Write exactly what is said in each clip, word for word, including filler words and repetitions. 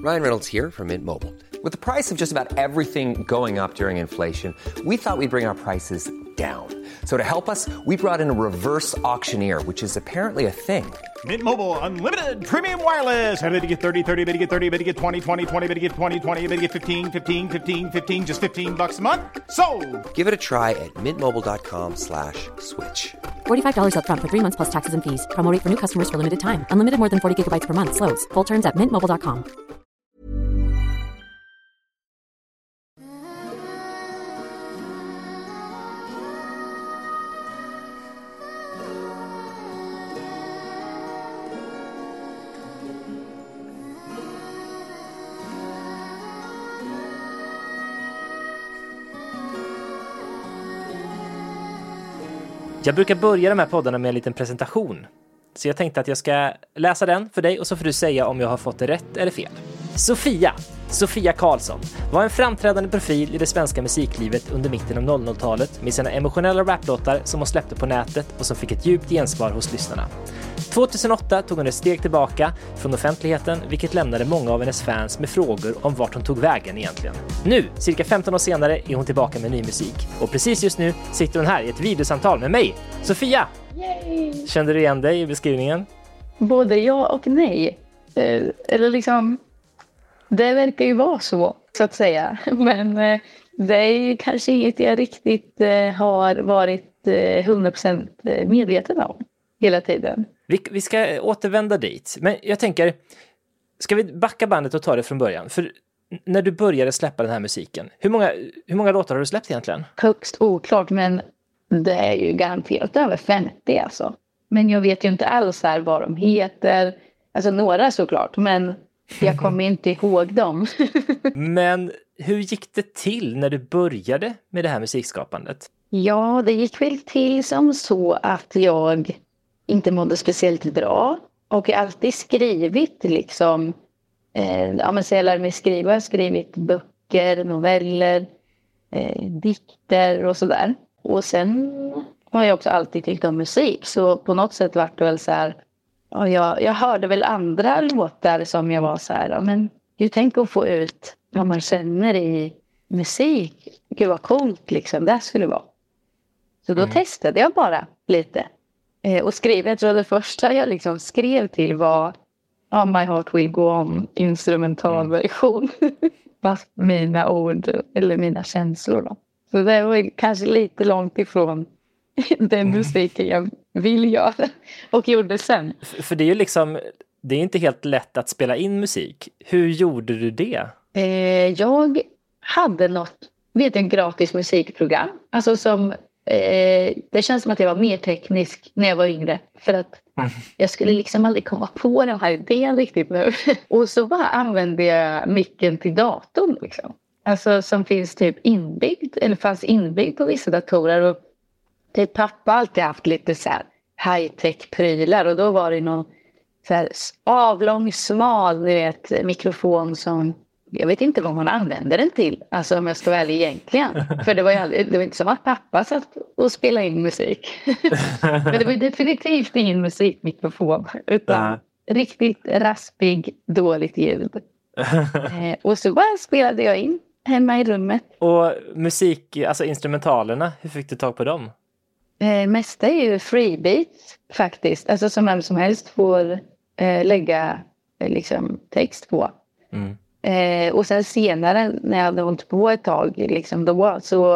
Ryan Reynolds here from Mint Mobile. With the price of just about everything going up during inflation, we thought we'd bring our prices down. So to help us, we brought in a reverse auctioneer, which is apparently a thing. Mint Mobile Unlimited Premium Wireless. How to get thirty, thirty, how to get thirty, how to get twenty, twenty, twenty, how to get twenty, twenty, how to get fifteen, fifteen, fifteen, fifteen, just fifteen bucks a month? Sold! Give it a try at mintmobile.com slash switch. forty-five dollars up front for three months plus taxes and fees. Promo rate for new customers for limited time. Unlimited more than forty gigabytes per month. Slows full terms at mint mobile dot com. Jag brukar börja de här poddarna med en liten presentation. Så jag tänkte att jag ska läsa den för dig och så får du säga om jag har fått det rätt eller fel. Sofia, Sofia Karlsson, var en framträdande profil i det svenska musiklivet under mitten av noll noll-talet med sina emotionella raplåtar som hon släppte på nätet och som fick ett djupt gensvar hos lyssnarna. tjugohundraåtta tog hon ett steg tillbaka från offentligheten, vilket lämnade många av hennes fans med frågor om vart hon tog vägen egentligen. Nu, cirka femton år senare, är hon tillbaka med ny musik. Och precis just nu sitter hon här i ett videosamtal med mig, Sofia! Yay! Kände du igen dig i beskrivningen? Både ja och nej. Eh, eller liksom, det verkar ju vara så, så att säga. Men eh, det är ju kanske inget jag riktigt eh, har varit eh, hundra procent medveten om hela tiden. Vi, vi ska återvända dit. Men jag tänker, ska vi backa bandet och ta det från början? För när du började släppa den här musiken, hur många, hur många låtar har du släppt egentligen? Högst oklart, men det är ju garanterat över femtio alltså. Men jag vet ju inte alls här vad de heter. Alltså några såklart, men jag kommer inte ihåg dem. Men hur gick det till när du började med det här musikskapandet? Ja, det gick väl till som så att jag inte mådde speciellt bra. Och jag har alltid skrivit liksom, eh, ja men så jag lärde mig skriva, jag har skrivit böcker, noveller, eh, dikter och sådär. Och sen har jag också alltid tyckt om musik, så på något sätt var det väl så här, ja, jag, jag hörde väl andra låtar som jag var så här, ja, men jag tänker att få ut vad man känner i musik. Gud vad coolt liksom, det skulle vara. Så då mm. testade jag bara lite. Eh, och skrev, jag tror det första jag liksom skrev till var oh, My Heart Will Go On, instrumentalversion. Fast mina ord eller mina känslor då. Så det var kanske lite långt ifrån den musiken jag vill göra och gjorde sen. För det är ju liksom, det är inte helt lätt att spela in musik. Hur gjorde du det? Eh, jag hade något, vet jag, gratis musikprogram. Alltså som, eh, det känns som att jag var mer teknisk när jag var yngre. För att jag skulle liksom aldrig komma på den här idén riktigt nu. Och så bara använde jag micken till datorn liksom. Alltså som finns typ inbyggd, eller fanns inbyggd på vissa datorer. Och typ pappa har alltid haft lite så här high-tech-prylar. Och då var det någon så här avlång, smal, ni vet, mikrofon som, jag vet inte vad man använde den till. Alltså om jag ska vara ärlig egentligen. För det var ju aldrig, det var inte som att pappa satt och spelade in musik. Men det var definitivt ingen musikmikrofon. Utan uh-huh. riktigt raspig, dåligt ljud. eh, och så bara spelade jag in hemma i rummet. Och musik, alltså instrumentalerna, hur fick du tag på dem? Eh, mesta är ju freebeats faktiskt. Alltså som vem som helst får eh, lägga eh, liksom text på. Mm. Eh, och sen senare när jag hade hållit på ett tag liksom då, så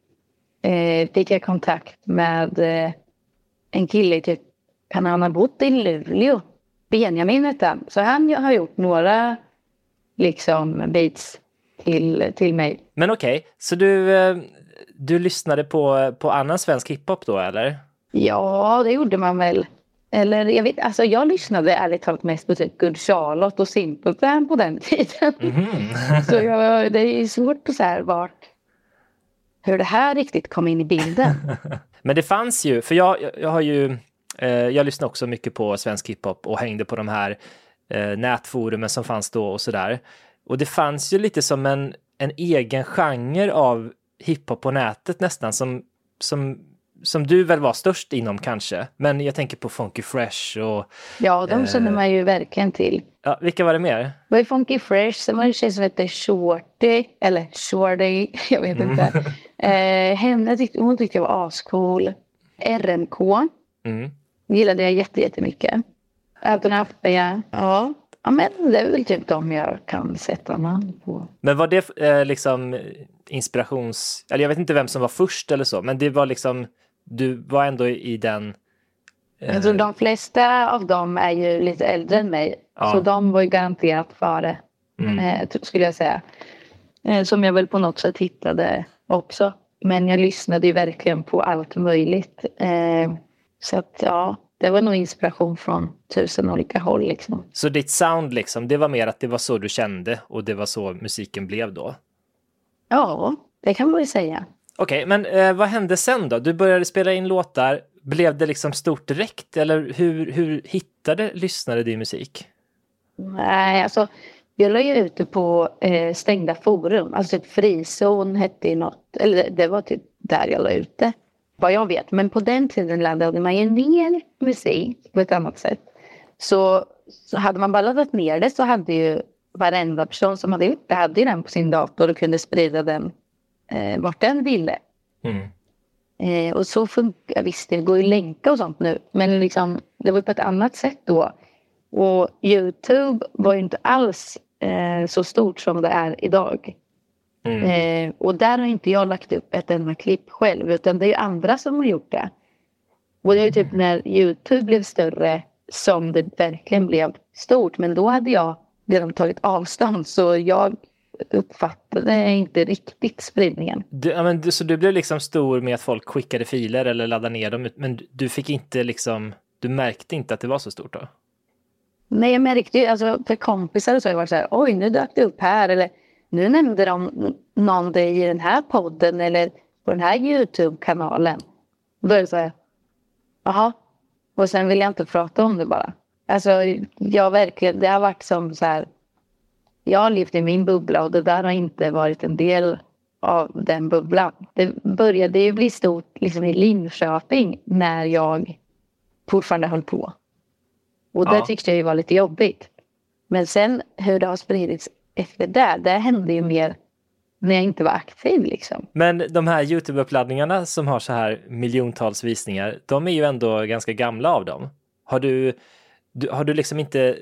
eh, fick jag kontakt med eh, en kille typ, han har bott i Luleå, Benjamin heter han. Så han har gjort några liksom beats till, till mig. Men okej, okay, så du, du lyssnade på, på annan svensk hiphop då, eller? Ja, det gjorde man väl. Eller jag vet, alltså jag lyssnade ärligt talat mest på typ Good Charlotte och Simple Plan på den tiden. Mm-hmm. Så jag, det är svårt att så här vart, hur det här riktigt kom in i bilden. Men det fanns ju, för jag, jag har ju, eh, jag lyssnade också mycket på svensk hiphop och hängde på de här eh, nätforumen som fanns då och sådär. Och det fanns ju lite som en, en egen genre av hiphop på nätet nästan som, som som du väl var störst inom kanske. Men jag tänker på Funky Fresh och... Ja, de känner man ju verkligen till. Ja, vilka var det mer? Det var ju Funky Fresh, sen var det en tjej som hette Shorty, eller Shorty, jag vet inte. eh, henne tyckte, hon tyckte jag var ascool. R M K Mm. gillade jag jätte, jättemycket. Även Appe, ja. Ja. Ja, men det är väl typ de jag kan sätta namn på. Men var det eh, liksom inspirations... Eller jag vet inte vem som var först eller så, men det var liksom... Du var ändå i den... Eh... Jag tror de flesta av dem är ju lite äldre än mig. Ja. Så de var ju garanterat före, mm. eh, skulle jag säga. Eh, som jag väl på något sätt hittade också. Men jag lyssnade ju verkligen på allt möjligt. Eh, så att ja... Det var nog inspiration från tusen olika håll liksom. Så ditt sound liksom, det var mer att det var så du kände och det var så musiken blev då? Ja, det kan man ju säga. Okej, okay, men eh, vad hände sen då? Du började spela in låtar. Blev det liksom stort direkt? Eller hur, hur hittade lyssnare din musik? Nej, alltså jag la ju ute på eh, stängda forum. Alltså typ Frizon hette ju något. Eller det var typ där jag la ute. Vad jag vet. Men på den tiden laddade man ju ner musik på ett annat sätt. Så, så hade man bara laddat ner det så hade ju varenda person som hade gjort det hade ju den på sin dator och kunde sprida den eh, vart den ville. Mm. Eh, och så funkar, visst det går ju länka och sånt nu. Men liksom, det var på ett annat sätt då. Och YouTube var ju inte alls eh, så stort som det är idag. Mm. Eh, och där har inte jag lagt upp ett enda klipp själv, utan det är ju andra som har gjort det. Och det är ju typ när YouTube blev större som det verkligen blev stort. Men då hade jag redan tagit avstånd, så jag uppfattade inte riktigt spridningen. Du, ja, men, så du blev liksom stor med att folk skickade filer eller laddade ner dem, men du fick inte liksom, du märkte inte att det var så stort då? Nej, jag märkte ju, alltså för kompisar så har jag varit så här, oj nu dök det upp här, eller nu nämnde de någon dig i den här podden eller på den här YouTube-kanalen. Då är det så här, jaha. Och sen vill jag inte prata om det bara. Alltså, jag verkligen, det har varit som så här, jag har levt i min bubbla och det där har inte varit en del av den bubblan. Det började ju bli stort liksom i Linköping när jag fortfarande höll på. Och det ja. tyckte jag ju var lite jobbigt. Men sen hur det har spridits efter det, det hände ju mer när jag inte var aktiv liksom. Men de här YouTube-uppladdningarna som har så här miljontals visningar, de är ju ändå ganska gamla av dem. Har du, du, har du liksom inte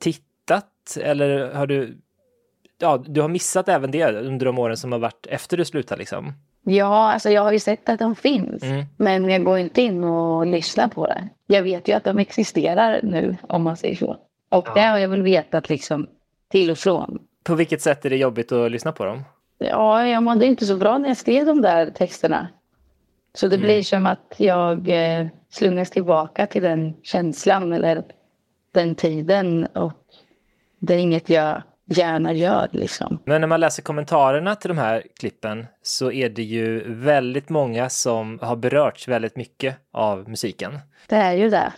tittat eller har du, ja, du har missat även det under de åren som har varit efter du slutade liksom? Ja, alltså jag har ju sett att de finns, mm. men jag går inte in och lyssnar på det. Jag vet ju att de existerar nu, om man säger så. Och ja. det har jag väl vetat liksom till och från. På vilket sätt är det jobbigt att lyssna på dem? Ja, jag mådde inte så bra när jag skrev de där texterna. Så det mm. blir som att jag eh, slungas tillbaka till den känslan eller den tiden. Och det är inget jag gärna gör liksom. Men när man läser kommentarerna till de här klippen så är det ju väldigt många som har berörts väldigt mycket av musiken. Det är ju det.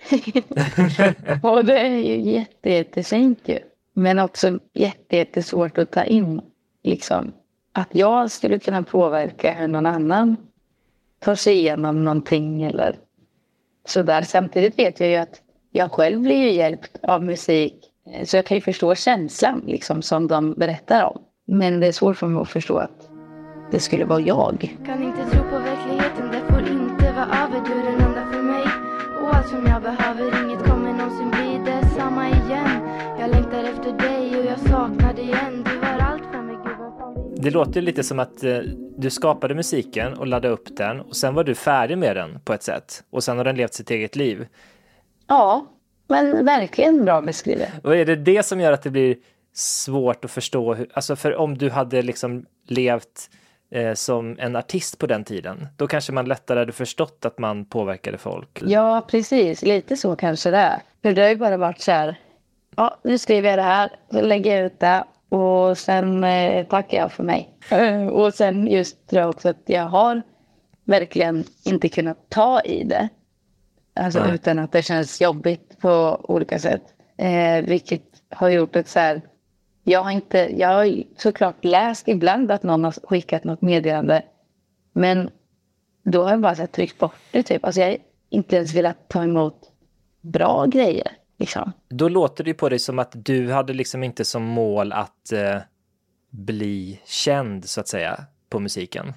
Och det är ju jätte, jättefint ju. Men också jätte, jättesvårt att ta in liksom. Att jag skulle kunna påverka hur någon annan tar sig igenom någonting eller sådär. Samtidigt vet jag ju att jag själv blir ju hjälpt av musik. Så jag kan ju förstå känslan liksom, som de berättar om. Men det är svårt för mig att förstå att det skulle vara jag. Kan inte tro på verkligheten, det får inte vara över. Du är den enda för mig. Och allt som jag behöver, inget kommer någonsin bli detsamma igen. Jag längtar efter dig och jag saknar dig igen. Du var allt för mig, Gud vad fan vi... Det låter lite som att eh, du skapade musiken och laddade upp den. Och sen var du färdig med den på ett sätt. Och sen har den levt sitt eget liv. Ja, men verkligen bra beskrivet. Och är det det som gör att det blir svårt att förstå? Hur, alltså för om du hade liksom levt eh, som en artist på den tiden, då kanske man lättare hade förstått att man påverkade folk. Ja, precis. Lite så kanske det är. För det har ju bara varit så här, ja, nu skriver jag det här, så lägger jag ut det och sen eh, tackar jag för mig. Uh, och sen just tror jag också att jag har verkligen inte kunnat ta i det. Alltså Nej. utan att det känns jobbigt på olika sätt. Eh, vilket har gjort att så här, jag har inte, jag har såklart läst ibland att någon har skickat något meddelande. Men då har jag bara så här, tryckt bort det typ. Alltså jag har inte ens velat ta emot bra grejer liksom. Då låter det på dig som att du hade liksom inte som mål att eh, bli känd så att säga på musiken.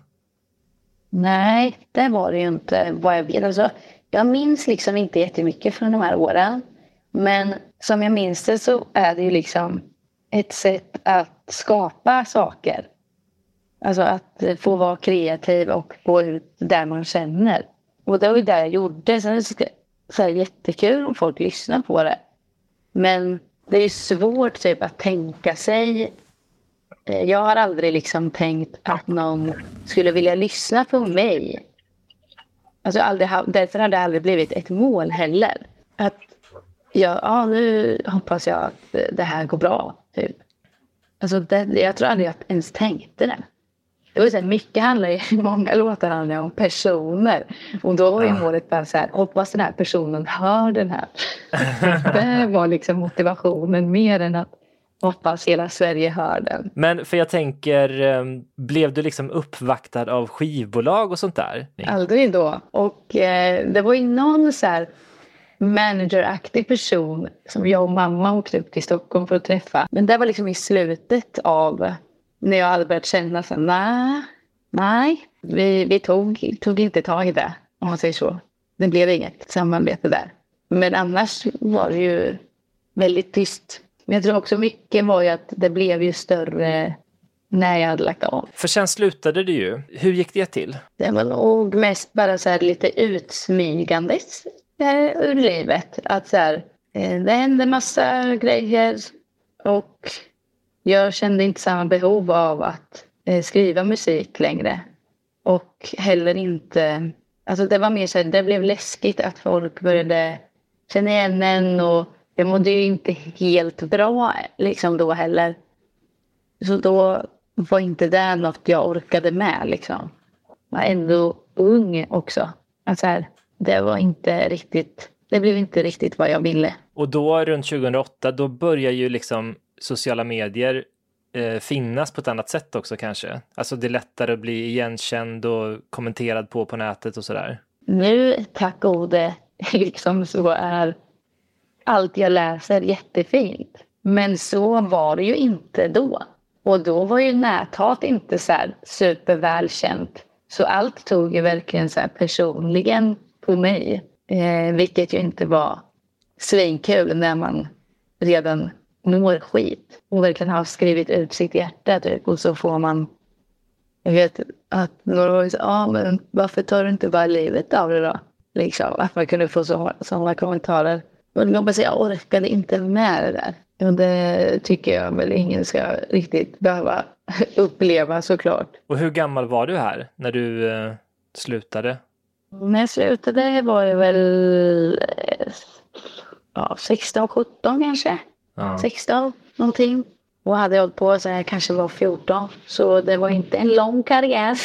Nej, det var det ju inte vad jag vet. Alltså, jag minns liksom inte jättemycket från de här åren. Men som jag minns det så är det ju liksom ett sätt att skapa saker. Alltså att få vara kreativ och gå ut där man känner. Och det var ju det jag gjorde. Sen är det så här jättekul om folk lyssnar på det. Men det är ju svårt typ att tänka sig. Jag har aldrig liksom tänkt att någon skulle vilja lyssna på mig. Alltså aldrig, därför hade det aldrig blivit ett mål heller. Att ja, ja, nu hoppas jag att det här går bra. Typ. Alltså det, jag tror aldrig jag ens tänkte det. Det var så här, mycket handlar ju, många låtar handlar om personer. Och då var ju målet bara så här, hoppas den här personen hör den här. Det var liksom motivationen mer än att hoppas hela Sverige hör den. Men för jag tänker, blev du liksom uppvaktad av skivbolag och sånt där? Aldrig då. Och eh, det var ju någon så här manageraktig person som jag och mamma åkte upp till Stockholm för att träffa. Men det var liksom i slutet av när jag hade börjat känna så nej, nej, vi, vi tog, tog inte tag i det, om man säger så. Det blev inget samarbete där. Men annars var det ju väldigt tyst. Men jag tror också mycket var ju att det blev ju större när jag hade lagt av. För sen slutade det ju. Hur gick det till? Det var nog mest bara så här lite utsmygandes ur livet. Att så här, det hände massa grejer och jag kände inte samma behov av att skriva musik längre. Och heller inte, alltså det var mer så här, det blev läskigt att folk började känna igen en och jag mådde ju inte helt bra liksom då heller. Så då var inte det något jag orkade med liksom. Jag var ändå ung också. Alltså här, det var inte riktigt, det blev inte riktigt vad jag ville. Och då runt tjugohundraåtta, då börjar ju liksom sociala medier eh, finnas på ett annat sätt också kanske. Alltså det är lättare att bli igenkänd och kommenterad på på nätet och sådär. Nu, tack gode, liksom så är allt jag läser jättefint. Men så var det ju inte då. Och då var ju näthat inte så här supervälkänt. Så allt tog ju verkligen så här personligen på mig. Eh, vilket ju inte var svinkul när man redan mår skit. Och verkligen har skrivit ut sitt hjärta typ. Och så får man, jag vet att några var så, ja men varför tar du inte bara livet av det då? Liksom, att man kunde få så, sådana kommentarer. Och jag bara säga, jag orkade inte med det där. Och det tycker jag väl ingen ska riktigt behöva uppleva såklart. Och hur gammal var du här när du eh, slutade? När jag slutade var jag väl ja, sexton sjutton kanske. Ja. sexton någonting. Och hade jag hållit på så jag kanske var fjorton. Så det var inte en lång karriär.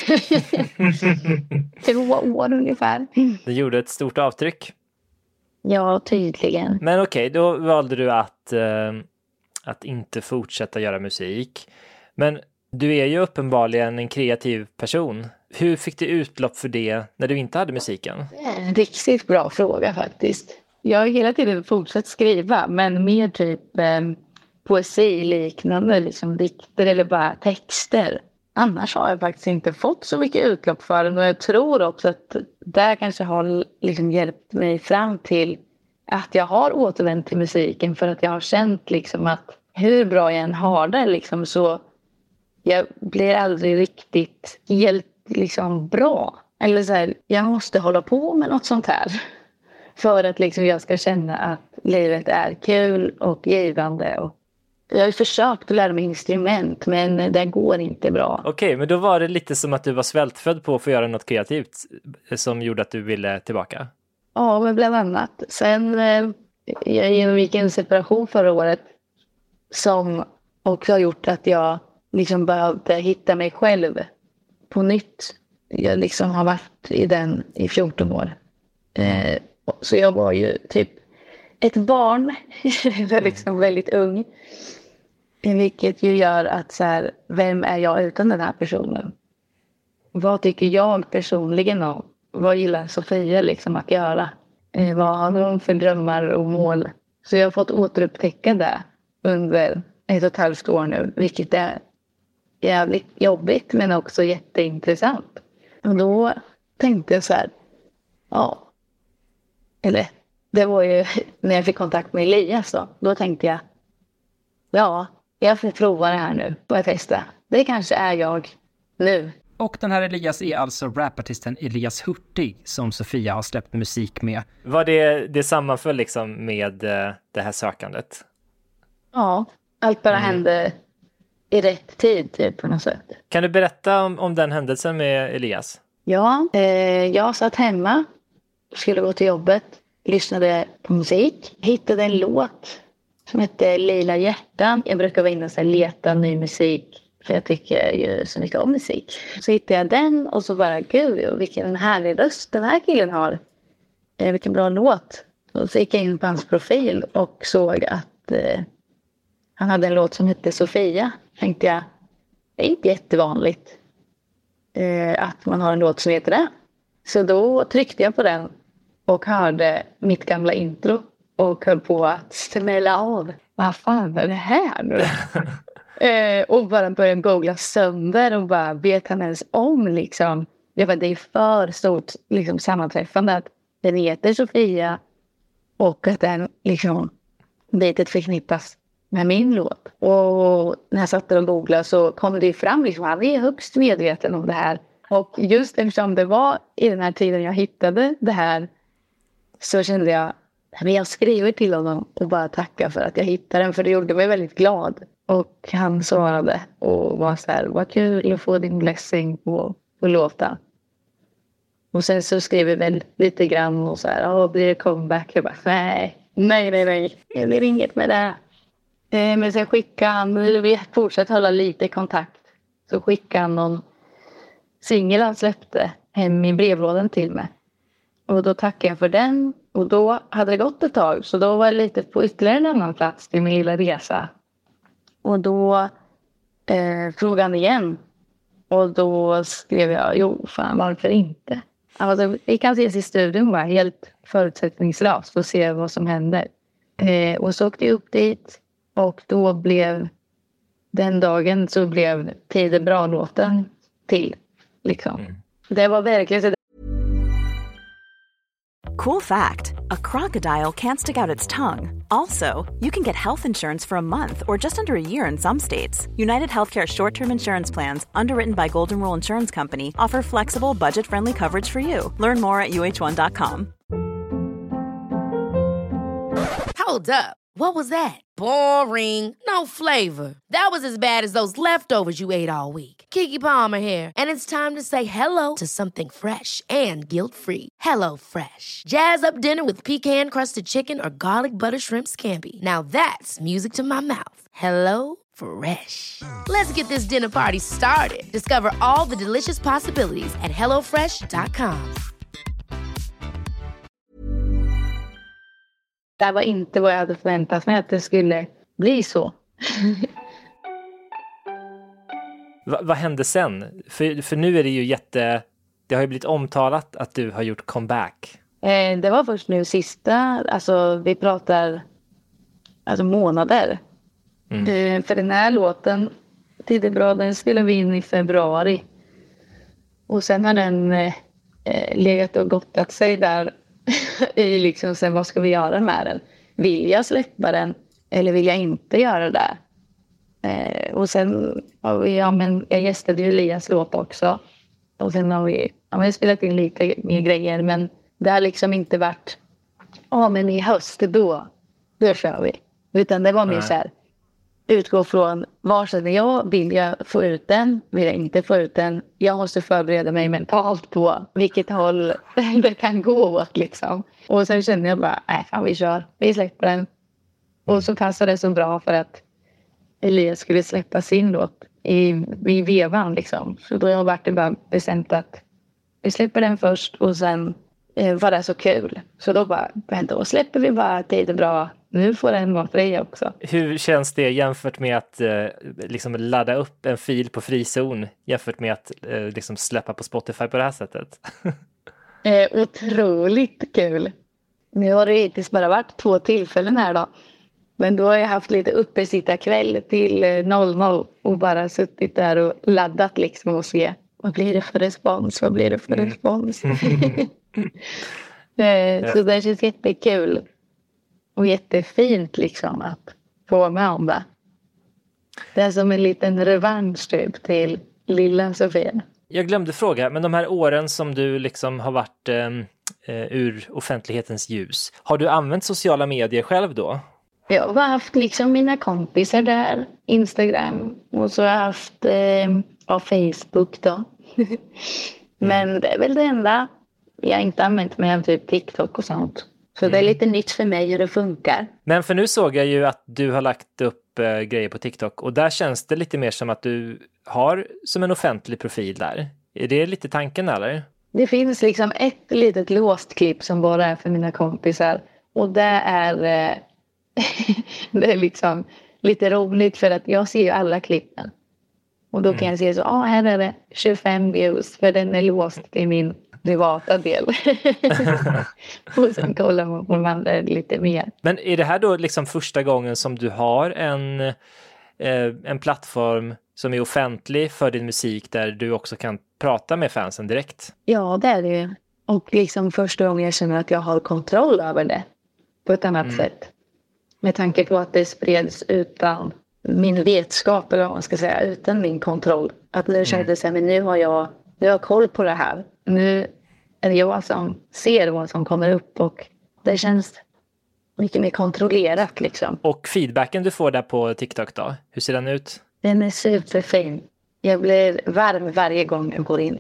Två år ungefär. Det gjorde ett stort avtryck. Ja, tydligen. Men okej, okay, då valde du att, eh, att inte fortsätta göra musik. Men du är ju uppenbarligen en kreativ person. Hur fick du utlopp för det när du inte hade musiken? Det är en riktigt bra fråga faktiskt. Jag har hela tiden fortsatt skriva, men mer typ eh, poesi liknande, liksom dikter eller bara texter. Annars har jag faktiskt inte fått så mycket utlopp för den och jag tror också att det kanske har liksom hjälpt mig fram till att jag har återvänt till musiken för att jag har känt liksom att hur bra jag än har det liksom så jag blir aldrig riktigt helt liksom bra. Eller så här, jag måste hålla på med något sånt här för att liksom jag ska känna att livet är kul och givande och jag har försökt att lära mig instrument, men det går inte bra. Okej, men då var det lite som att du var svältfödd på att få göra något kreativt som gjorde att du ville tillbaka? Ja, men bland annat. Sen eh, jag genomgick en separation förra året som också har gjort att jag liksom behövde hitta mig själv på nytt. Jag liksom har varit i den i fjorton år. Eh, så jag var ju typ ett barn, liksom väldigt ung. Vilket ju gör att så här, vem är jag utan den här personen? vad tycker jag personligen om? Vad gillar Sofia liksom att göra? Eh, vad har hon för drömmar och mål? Så jag har fått återupptäcka det under ett och ett halvt år nu. Vilket är jävligt jobbigt men också jätteintressant. Och då tänkte jag så här. Ja. Eller det var ju när jag fick kontakt med Elias då. Då tänkte jag. Ja, jag får prova det här nu. Får jag testa. Det kanske är jag nu. Och den här Elias är alltså rapartisten Elias Hurtig som Sofia har släppt musik med. Var det, det sammanföll liksom med uh, det här sökandet? Ja, allt bara mm. hände i rätt tid typ på något sätt. Kan du berätta om, om den händelsen med Elias? Ja, eh, jag satt hemma, skulle gå till jobbet, lyssnade på musik, hittade en låt som hette Lila hjärtan. Jag brukar vara inne och leta ny musik. För jag tycker ju så mycket om musik. Så hittade jag den och så bara, gud vilken härlig röst den här killen har. Eh, vilken bra låt. Och så gick jag in på hans profil och såg att eh, han hade en låt som hette Sofia. Tänkte jag, det är inte jättevanligt eh, att man har en låt som heter det. Så då tryckte jag på den och hörde mitt gamla intro. Och höll på att smälla av. Vad fan är det här nu? Eh, och bara började googla sönder och bara vet han ens om liksom. Det var det är för stort liksom, sammanträffande att den heter Sofia och att den liksom bitet förknippas med min låt. Och när jag satt där och googlade så kom det fram liksom, han är högst medveten om det här. Och just eftersom det var i den här tiden jag hittade det här så kände jag men jag skriver till honom och bara tackar för att jag hittade den för det gjorde mig väldigt glad. Och han svarade och var så här, vad kul att få din blessing på, på låta. Och sen så skrev vi väl lite grann och så här, åh blir det comeback? Jag bara, nej, nej, nej, nej, det blir inget med det. Eh, men sen skickade han, vi fortsatte hålla lite kontakt. Så skickade han någon singel han släppte hem i brevlådan till mig. Och då tackade jag för den. Och då hade det gått ett tag. Så då var jag lite på ytterligare en annan plats i min lilla resa. Och då eh, frågade han igen. Och då skrev jag, jo fan varför inte? Alltså, vi kan ses i studion bara helt förutsättningslöst för att se vad som händer. Eh, och så åkte jag upp dit. Och då blev den dagen så blev Tiden bra-låten till. Liksom. Mm. Det var verkligen så. Cool fact, a crocodile can't stick out its tongue. Also, you can get health insurance for a month or just under a year in some states. United Healthcare short-term insurance plans, underwritten by Golden Rule Insurance Company, offer flexible, budget-friendly coverage for you. Learn more at U H one dot com. Hold up. What was that? Boring. No flavor. That was as bad as those leftovers you ate all week. Keke Palmer here. And it's time to say hello to something fresh and guilt-free. Hello Fresh. Jazz up dinner with pecan-crusted chicken or garlic butter shrimp scampi. Now that's music to my mouth. Hello Fresh. Let's get this dinner party started. Discover all the delicious possibilities at hello fresh dot com. Det var inte vad jag hade förväntat mig att det skulle bli så. Va, vad hände sen? För, för nu är det ju jätte... Det har ju blivit omtalat att du har gjort comeback. Eh, det var först nu sista... Alltså vi pratar alltså månader. Mm. Eh, för den här låten, Tiden bra, den spelade vi in i februari. Och sen har den eh, legat och gottat sig där. I liksom sen vad ska vi göra med den? Vill jag släppa den eller vill jag inte göra det? Eh, och sen har vi, ja men jag gästade ju Elias låt också. Och sen har vi, ja, vi spelat in lite mer grejer men det har liksom inte varit, ja men i höst då, då kör vi. Utan det var mer så här, utgå från var känner jag, vill jag få ut den, vill jag inte få ut den. Jag måste förbereda mig mentalt på vilket håll det kan gå åt liksom. Och sen kände jag bara, nej fan vi kör, vi släpper den. Och så passade det så bra för att Elias skulle släppa sin låt i, i vevan liksom. Så då har varit det bara bestämt att vi släpper den först och sen eh, var det så kul. Så då bara, då släpper vi bara Tiden bra nu får den vara fri också. Hur känns det jämfört med att eh, liksom ladda upp en fil på frizon jämfört med att eh, liksom släppa på Spotify på det här sättet? Eh, otroligt kul. Nu har det hittills bara varit två tillfällen här då. Men då har jag haft lite uppesittarkväll till noll noll och bara suttit där och laddat liksom och se vad blir det för respons, vad blir det för respons. eh, så det känns jättekul och jättefint liksom att få med om det. Det är som en liten revansch typ till lilla Sofia. Jag glömde fråga, men de här åren som du liksom har varit eh, ur offentlighetens ljus, har du använt sociala medier själv då? Jag har haft liksom mina kompisar där, Instagram, och så har jag haft eh, ja, Facebook då. Men det är väl det enda. Jag har inte använt mig av typ TikTok och sånt. Så mm. det är lite nytt för mig hur det funkar. Men för nu såg jag ju att du har lagt upp eh, grejer på TikTok. Och där känns det lite mer som att du har som en offentlig profil där. Är det lite tanken eller? Det finns liksom ett litet låst klipp som bara är för mina kompisar. Och det är, eh, det är liksom lite roligt för att jag ser ju alla klippen. Och då kan jag se så, ja ah, här är det tjugofem views för den är låst i min privata del. Och sen kollar man på de andra lite mer. Men är det här då liksom första gången som du har en, eh, en plattform som är offentlig för din musik där du också kan prata med fansen direkt? Ja, det är det ju. Och liksom första gången jag känner att jag har kontroll över det på ett annat mm. sätt. Med tanke på att det spreds utan min vetskap, eller vad man ska säga, utan min kontroll. Att nu kände jag så här, men nu har jag, nu har jag koll på det här. Nu är det jag som ser vad som kommer upp och det känns mycket mer kontrollerat liksom. Och feedbacken du får där på TikTok då, hur ser den ut? Den är superfin. Jag blir varm varje gång jag går in.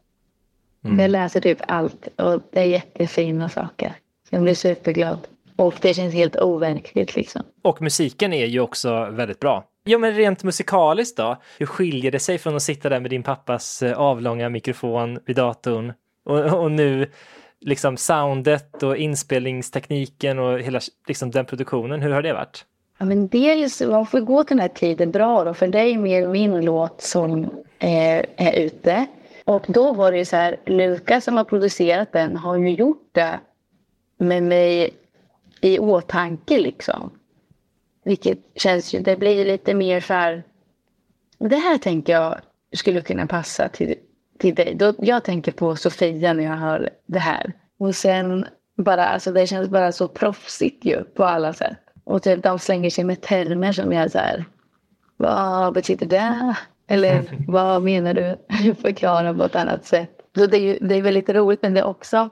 Mm. Jag läser typ allt och det är jättefina saker. Jag blir superglad. Och det känns helt overkligt liksom. Och musiken är ju också väldigt bra. Ja, men rent musikaliskt då? Hur skiljer det sig från att sitta där med din pappas avlånga mikrofon vid datorn? Och, och nu liksom soundet och inspelningstekniken och hela liksom den produktionen. Hur har det varit? Ja, men det är ju så, man får gå till den här tiden bra då. För det är mer min låt som eh, är ute. Och då var det ju så här, Lukas som har producerat den har ju gjort det med mig i åtanke liksom. Vilket känns ju, det blir lite mer så här, det här tänker jag skulle kunna passa till, till dig. Då, jag tänker på Sofia när jag hör det här. Och sen bara, alltså det känns bara så proffsigt ju på alla sätt. Och typ de slänger sig med termer som jag så här, vad betyder det? Eller vad menar du? Förklara på ett annat sätt. Så det är ju, det är väldigt roligt, men det är också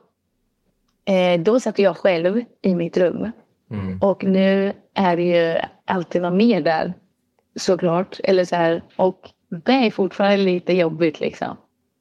Eh, då satt jag själv i mitt rum. Mm. Och nu är det ju alltid någon mer där. Såklart. Eller så här, och det är fortfarande lite jobbigt liksom.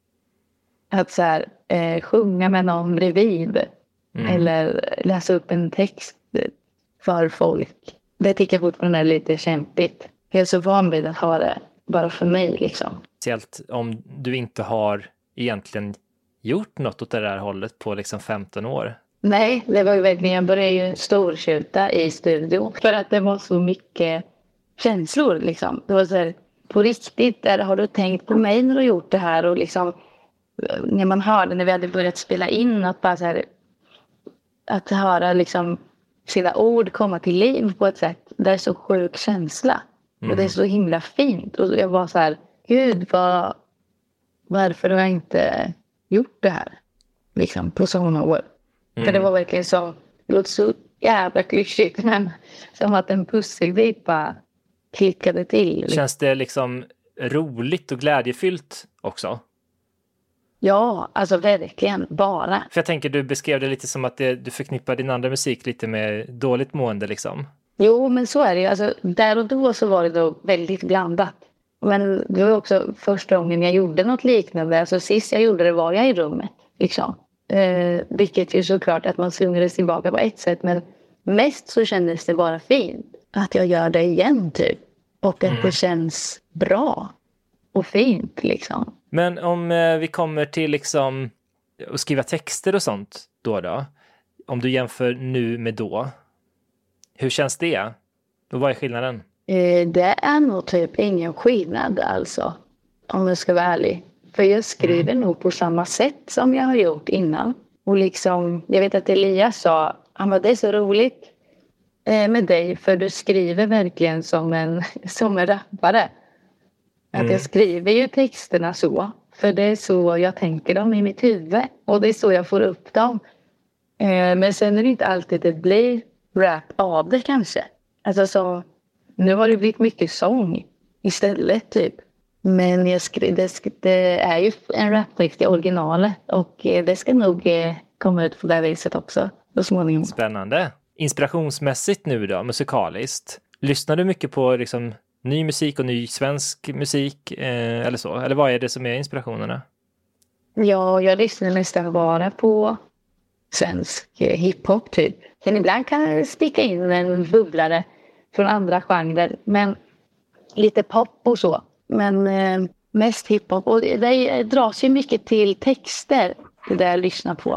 Att så här, eh, sjunga med någon bredvid. Mm. Eller läsa upp en text för folk. Det tycker jag fortfarande är lite kämpigt. Jag är så van vid att ha det bara för mig liksom. Speciellt om du inte har egentligen gjort något åt det där hållet på liksom femton år? Nej, det var ju verkligen, jag började ju storskjuta i studion. För att det var så mycket känslor liksom. Det var så här, på riktigt, där har du tänkt på mig när du har gjort det här? Och liksom, när man hörde, när vi hade börjat spela in, att bara så här, att höra liksom sina ord komma till liv på ett sätt. Det är så sjuk känsla. Mm. Och det är så himla fint. Och jag var så här, gud, vad, varför har jag inte gjort det här liksom på så många år. Mm. För det var verkligen så, det låter så jävla klyschigt, men som att en pusselbit bara klickade till. Liksom. Känns det liksom roligt och glädjefyllt också? Ja, alltså verkligen bara. För jag tänker, du beskrev det lite som att det, du förknippar din andra musik lite med dåligt mående liksom. Jo, men så är det ju. Alltså, där och då så var det då väldigt blandat. Men det var också första gången jag gjorde något liknande. Alltså sist jag gjorde det var jag i rummet. Liksom. Eh, vilket ju såklart att man slungades tillbaka på ett sätt. Men mest så kändes det bara fint. Att jag gör det igen typ. Och att mm. det känns bra. Och fint liksom. Men om eh, vi kommer till liksom att skriva texter och sånt då då. Om du jämför nu med då. Hur känns det? Och vad är skillnaden? Eh, det är nog typ ingen skillnad alltså. Om jag ska vara ärlig. För jag skriver mm. nog på samma sätt som jag har gjort innan. Och liksom, jag vet att Elias sa, han var det är så roligt eh, med dig. För du skriver verkligen som en, som en rappare. Mm. Att jag skriver ju texterna så. För det är så jag tänker dem i mitt huvud. Och det är så jag får upp dem. Eh, men sen är det inte alltid det blir rap av det kanske. Alltså så, nu har det blivit mycket sång istället typ. Men jag skri- det, det är ju en raptext i originalet. Och eh, det ska nog eh, komma ut på det här viset också. Så småningom. Spännande. Inspirationsmässigt nu då, musikaliskt. Lyssnar du mycket på liksom ny musik och ny svensk musik eh, eller så? Eller vad är det som är inspirationerna? Ja, jag lyssnar nästan bara på svensk eh, hiphop typ. Sen ibland kan jag sticka in en bubblare från andra genrer. Men lite pop och så. Men eh, mest hiphop. Och det, det dras ju mycket till texter. Det där jag lyssnar på.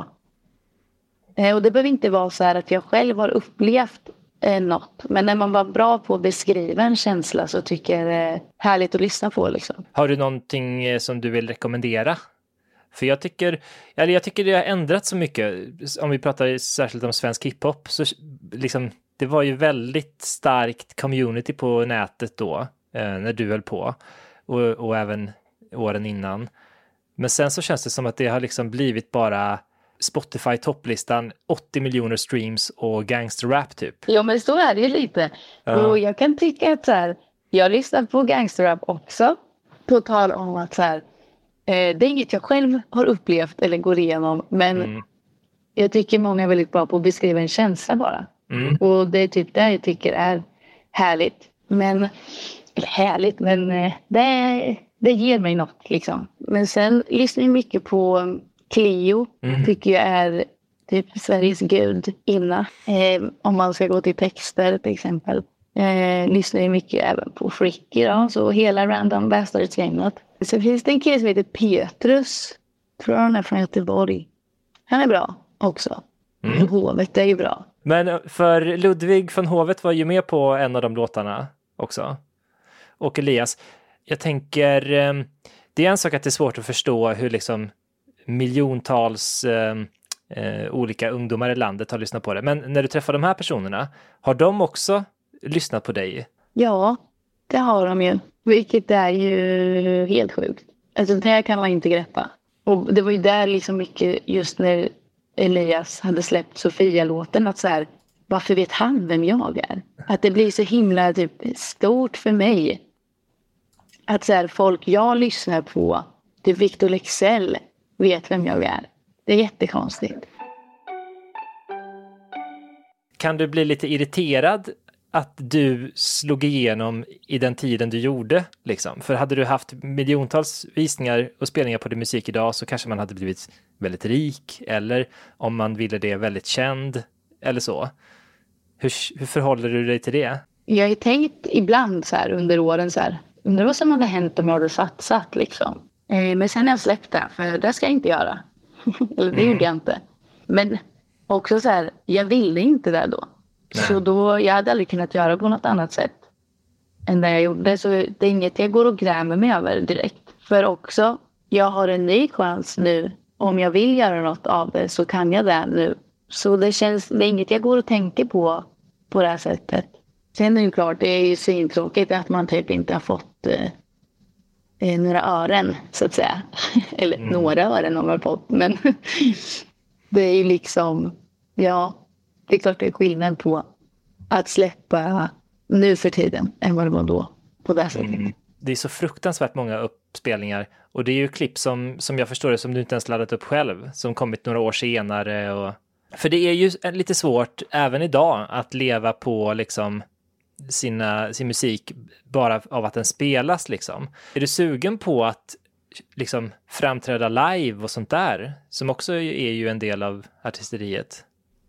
Eh, och det behöver inte vara så här att jag själv har upplevt eh, något. Men när man var bra på att beskriva en känsla så tycker jag det är härligt att lyssna på liksom. Har du någonting eh, som du vill rekommendera? För jag tycker, eller jag tycker det har ändrat så mycket. Om vi pratar särskilt om svensk hiphop så liksom, det var ju väldigt starkt community på nätet då eh, när du höll på och, och även åren innan. Men sen så känns det som att det har liksom blivit bara Spotify topplistan, åttio miljoner streams och gangsterrap typ. Jo, men så är det ju lite. Ja. Och jag kan tycka att så här, jag lyssnar på gangsterrap också. På tal om att så här, eh, det är inget jag själv har upplevt eller går igenom. Men mm. jag tycker många är väldigt bra på att beskriva en känsla bara. Mm. Och det är typ det jag tycker är härligt. Men, eller härligt, men eh, det, det ger mig något liksom. Men sen lyssnar jag mycket på Cleo, mm. tycker jag är typ Sveriges gud inna. Eh, om man ska gå till texter till exempel. Eh, lyssnar jag mycket även på Fricky då, så hela Random Bastards-gänget. Sen finns det en kille som heter Petrus. Tror han är från Göteborg. Han är bra också. Mm. Hovet är ju bra. Men för Ludvig von Hovet var ju med på en av de låtarna också. Och Elias, jag tänker, det är en sak att det är svårt att förstå hur liksom miljontals eh, eh, olika ungdomar i landet har lyssnat på det. Men när du träffar de här personerna, har de också lyssnat på dig? Ja, det har de ju. Vilket är ju helt sjukt. Alltså det kan man inte greppa. Och det var ju där liksom mycket just när Elias hade släppt Sofia-låten att så här, varför vet han vem jag är? Att det blir så himla typ stort för mig. Att så här, folk jag lyssnar på, typ Victor Leksell, vet vem jag är. Det är jättekonstigt. Kan du bli lite irriterad att du slog igenom i den tiden du gjorde? Liksom? För hade du haft miljontals visningar och spelningar på din musik idag så kanske man hade blivit väldigt rik. Eller om man ville det väldigt känd. Eller så. Hur, hur förhåller du dig till det? Jag har tänkt ibland så här under åren så här. Undrar vad som hade hänt om jag hade satsat liksom. Eh, men sen har jag släppt det. För det ska jag inte göra. Eller det gjorde jag inte. Men också så här. Jag ville inte det då. Nej. Så då, jag hade aldrig kunnat göra på något annat sätt än det jag gjorde. Så det är inget jag går och grämer mig över direkt. För också, jag har en ny chans nu. Om jag vill göra något av det så kan jag det nu. Så det känns, det är inget jag går och tänker på på det här sättet. Sen är det ju klart, det är ju svintråkigt att man typ inte har fått eh, några ören så att säga. Eller mm. några ören har man fått. Men det är ju liksom, ja. Det är klart det är skillnad på att släppa nu för tiden än vad det var då på det här sättet. Mm. Det är så fruktansvärt många uppspelningar och det är ju klipp som, som jag förstår det som du inte ens laddat upp själv som kommit några år senare. Och... För det är ju lite svårt även idag att leva på liksom sina, sin musik bara av att den spelas liksom. Är du sugen på att liksom framträda live och sånt där som också är ju en del av artisteriet?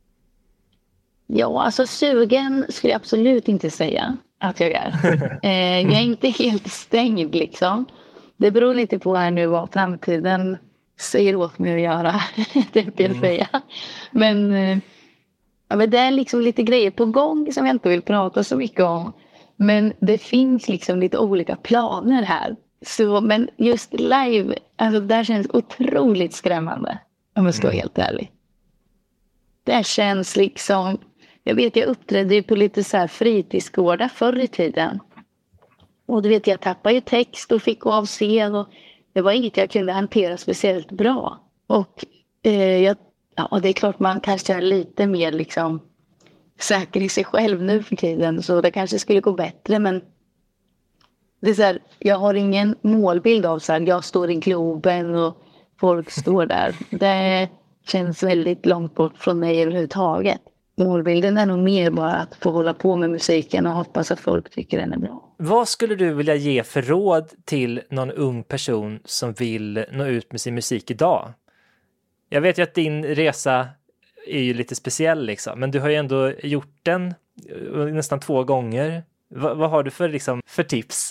Ja, alltså sugen skulle jag absolut inte säga att jag är. eh, jag är inte helt stängd liksom. Det beror lite på här nu vad framtiden säger åt mig att göra. Det vill jag säga. Men eh, Ja, men det är liksom lite grejer på gång som jag inte vill prata så mycket om. Men det finns liksom lite olika planer här. Så, men just live, alltså det känns otroligt skrämmande. Om jag ska vara helt ärlig. Det känns liksom... Jag vet, jag uppträdde ju på lite så här fritidsgårdar förr i tiden. Och du vet, jag tappade ju text och fick gå av scen. Och det var inget jag kunde hantera speciellt bra. Och eh, jag, ja, det är klart man kanske är lite mer liksom säker i sig själv nu för tiden. Så det kanske skulle gå bättre, men det är så här, jag har ingen målbild av så här, jag står i Globen och folk står där. Det känns väldigt långt bort från mig överhuvudtaget. Målbilden är nog mer bara att få hålla på med musiken och hoppas att folk tycker den är bra. Vad skulle du vilja ge för råd till någon ung person som vill nå ut med sin musik idag? Jag vet ju att din resa är ju lite speciell liksom, men du har ju ändå gjort den nästan två gånger. Va, vad har du för, liksom, för tips?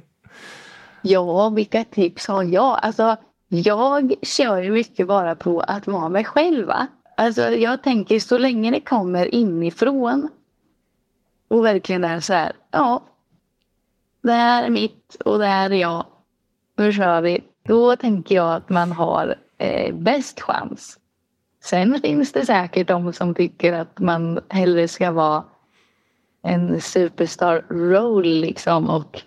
Ja, vilka tips har jag? Alltså, jag kör ju mycket bara på att vara mig själv, va? Alltså, jag tänker så länge det kommer inifrån och verkligen är så här, ja, det här är mitt och det här är jag. Då kör vi. Då tänker jag att man har eh, bäst chans. Sen finns det säkert de som tycker att man hellre ska vara en superstar roll liksom, och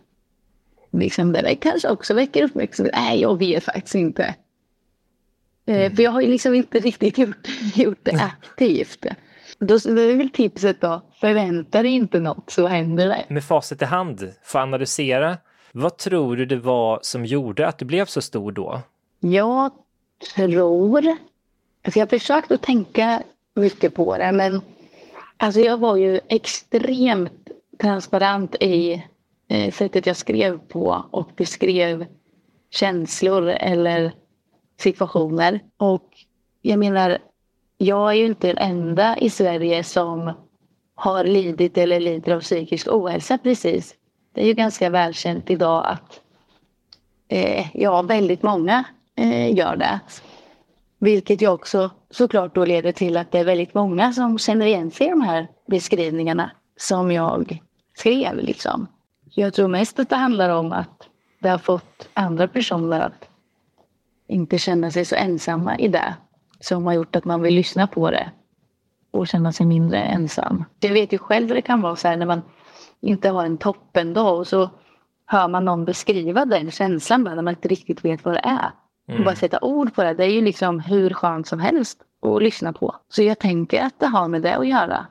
liksom det kanske också väcker uppmärksamhet. Nej, jag vet faktiskt inte. Mm. För jag har ju liksom inte riktigt gjort, gjort det aktivt. Då så det är väl tipset då. Förvänta dig inte något så händer det. Med facit i hand, få analysera. Vad tror du det var som gjorde att du blev så stor då? Jag tror... Alltså jag har försökt att tänka mycket på det, men alltså jag var ju extremt transparent i eh, sättet jag skrev på och beskrev känslor eller situationer. Och jag menar, jag är ju inte den enda i Sverige som har lidit eller lider av psykisk ohälsa precis. Det är ju ganska välkänt idag att eh, ja, väldigt många eh, gör det. Vilket ju också såklart då leder till att det är väldigt många som känner igen sig i de här beskrivningarna som jag skrev liksom. Jag tror mest att det handlar om att det har fått andra personer att inte känna sig så ensamma i det. Som har gjort att man vill lyssna på det och känna sig mindre ensam. Jag vet ju själv hur det kan vara så här när man inte har en toppendag och så hör man någon beskriva den känslan när man inte riktigt vet vad det är. Mm. Och bara sätta ord på det, det är ju liksom hur skönt som helst att lyssna på. Så jag tänker att det har med det att göra.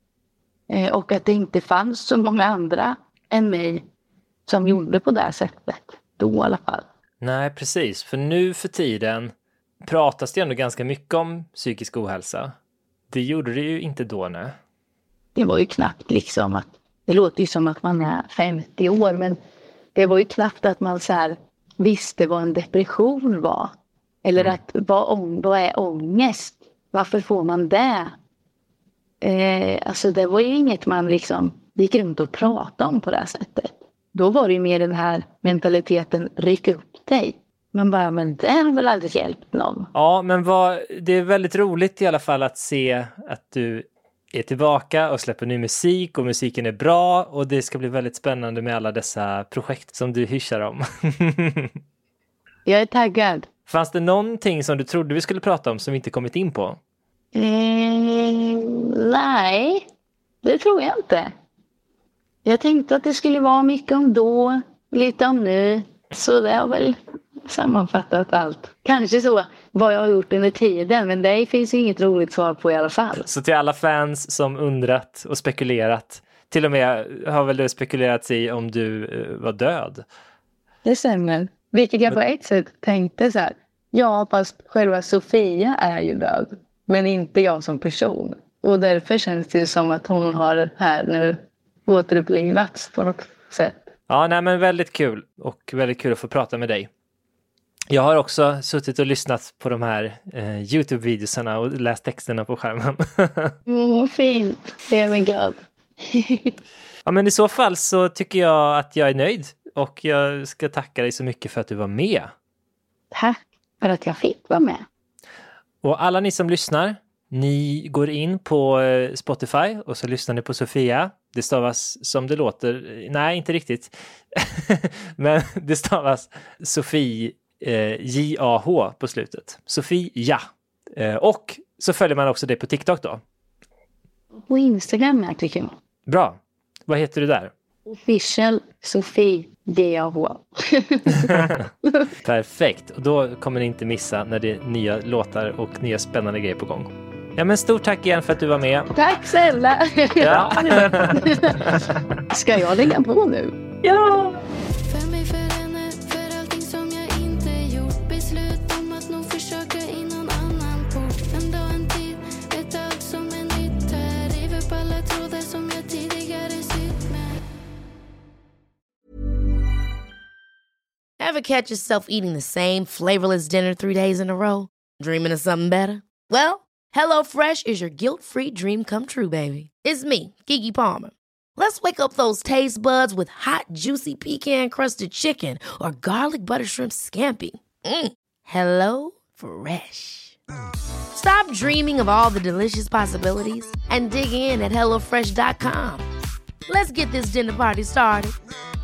Eh, och att det inte fanns så många andra än mig som gjorde på det här sättet. Då i alla fall. Nej, precis. För nu för tiden pratas det ändå ganska mycket om psykisk ohälsa. Det gjorde det ju inte då, nej. Det var ju knappt liksom att, det låter ju som att man är femtio år, men det var ju knappt att man så här visste vad en depression var. Eller att vad, vad är ångest? Varför får man det? Eh, alltså det var ju inget man liksom gick runt och pratade om på det här sättet. Då var det ju mer den här mentaliteten, ryck upp dig. Men bara, men det har väl aldrig hjälpt någon. Ja, men vad, det är väldigt roligt i alla fall att se att du är tillbaka och släpper ny musik och musiken är bra och det ska bli väldigt spännande med alla dessa projekt som du hyschar om. Jag är taggad. Fanns det någonting som du trodde vi skulle prata om som vi inte kommit in på? Mm, nej, det tror jag inte. Jag tänkte att det skulle vara mycket om då, lite om nu. Så det har väl sammanfattat allt. Kanske så vad jag har gjort under tiden, men det finns inget roligt svar på i alla fall. Så till alla fans som undrat och spekulerat, till och med har väl du spekulerat i om du uh, var död? Det stämmer. Vilket jag på ett sätt tänkte så här. Ja, fast själva Sofia är ju död. Men inte jag som person. Och därför känns det som att hon har här nu återupplivats på något sätt. Ja, nej, men väldigt kul. Och väldigt kul att få prata med dig. Jag har också suttit och lyssnat på de här eh, YouTube-videosarna och läst texterna på skärmen. Mm, fint. Det är mig glad. Ja, men i så fall så tycker jag att jag är nöjd. Och jag ska tacka dig så mycket för att du var med. Tack för att jag fick vara med. Och alla ni som lyssnar, ni går in på Spotify och så lyssnar ni på Sofia. Det stavas som det låter. Nej, inte riktigt. Men det stavas Sofie eh, J A H på slutet. Sofie, ja. Eh, och så följer man också det på TikTok då. På Instagram är tycker jag. Bra. Vad heter du där? Official Sofie J A H. Perfekt. Och då kommer ni inte missa när det är nya låtar och nya spännande grejer på gång. Ja, men stort tack igen för att du var med. Tack snälla. Ja. Ska jag lägga på nu? Ja. För mig, för henne, för allting som jag inte gjort. Beslut om att nog försöka in någon annan port. En dag, en tid, ett allt som är nytt här. River på alla trådar som jag tidigare sytt med. Ever catch yourself eating the same flavorless dinner three days in a row? Dreaming of something better? Well, HelloFresh is your guilt-free dream come true, baby. It's me, Keke Palmer. Let's wake up those taste buds with hot, juicy pecan-crusted chicken or garlic butter shrimp scampi. Mm. Hello Fresh. Stop dreaming of all the delicious possibilities and dig in at hello fresh dot com. Let's get this dinner party started.